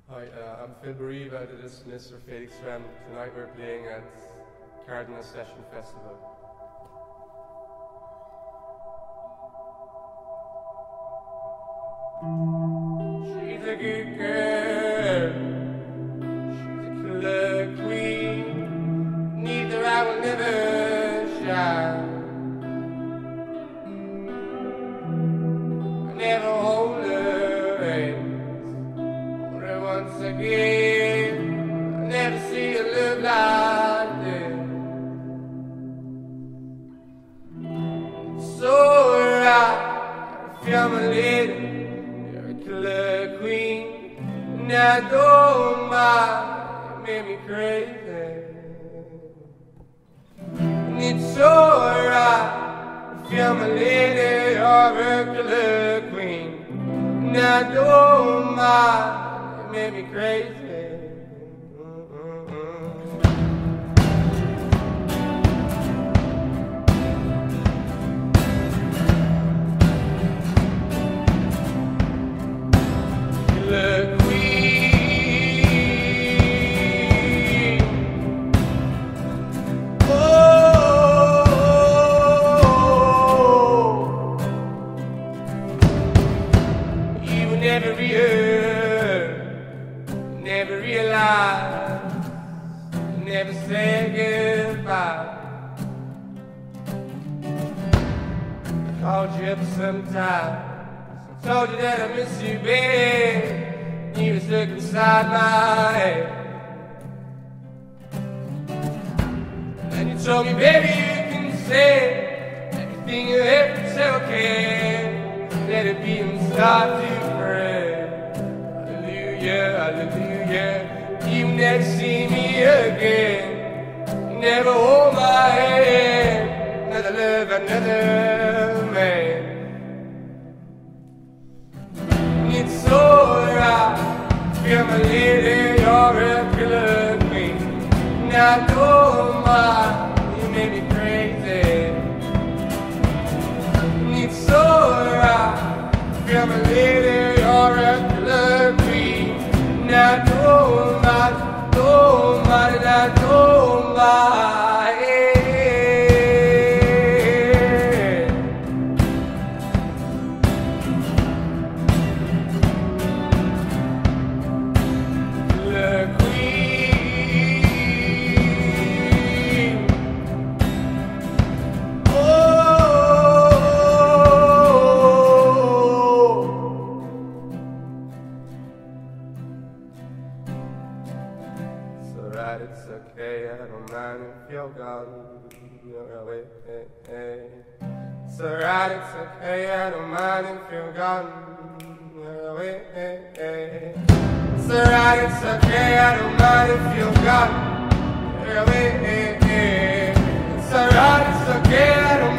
Hi, I'm Phil Bariva, the dismissed for Felix Rem. Tonight we're playing at Cardinal Session Festival. She's a good girl, she's a killer queen, neither I will never shine. I never hold her hands, hold her once again. I never see her look like this. So right, I feel my lady, killer queen, and I don't mind, it made me crazy. And it's alright, if you're my lady, you're a killer queen, and I don't mind, it made me crazy. Never realized, never said goodbye. I called you up sometimes, I told you that I miss you, babe. You was looking inside my head, and you told me, baby, you can say everything you ever say, okay. Let it be and start to pray. Hallelujah, you never see me again. You never hold my hand, another love, another man. It's alright, you're my lady, you're a killer queen, and I don't mind, you make me crazy. It's alright, you're my lady, you're a killer queen, and I don't mind, don't mind, and I don't mind. Killer queen, it's okay, I don't mind if you're gone. You're away. It's alright, it's okay, I don't mind if you're gone. You're away. It's alright, it's okay, I don't mind if you're gone. You're away. It's alright, it's okay, I don't